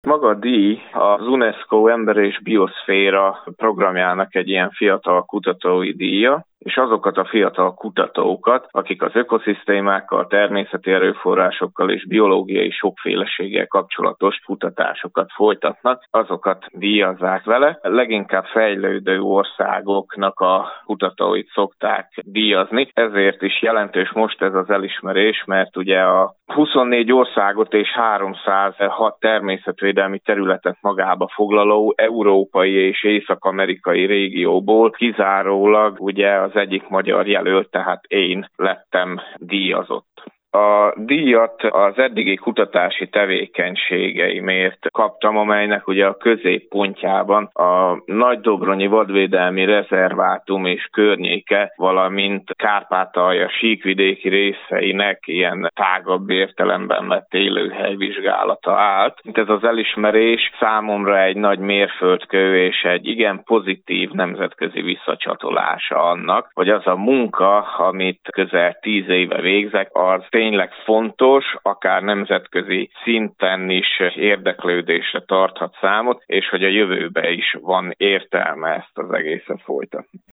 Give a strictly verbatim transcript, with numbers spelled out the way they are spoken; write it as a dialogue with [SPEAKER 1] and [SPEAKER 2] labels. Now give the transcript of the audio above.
[SPEAKER 1] Maga a díj az UNESCO Ember és Bioszféra programjának egy ilyen fiatal kutatói díja, és azokat a fiatal kutatókat, akik az ökoszisztémákkal, természeti erőforrásokkal és biológiai sokféleséggel kapcsolatos kutatásokat folytatnak, azokat díjazzák vele. Leginkább fejlődő országoknak a kutatóit szokták díjazni, ezért is jelentős most ez az elismerés, mert ugye a huszonnégy országot és háromszázhat természetvédelmi területet magába foglaló európai és észak-amerikai régióból kizárólag ugye az egyik magyar jelölt, tehát én lettem díjazott. A díjat az eddigi kutatási tevékenységeimért kaptam, amelynek ugye a középpontjában a Nagydobronyi Vadvédelmi Rezervátum és környéke, valamint Kárpátalja síkvidéki részeinek ilyen tágabb értelemben vett élőhelyvizsgálata állt. Ez az elismerés számomra egy nagy mérföldkő és egy igen pozitív nemzetközi visszacsatolása annak, hogy az a munka, amit közel tíz éve végzek, az tényleg fontos, akár nemzetközi szinten is érdeklődésre tarthat számot, és hogy a jövőben is van értelme ezt az egészet folytatni.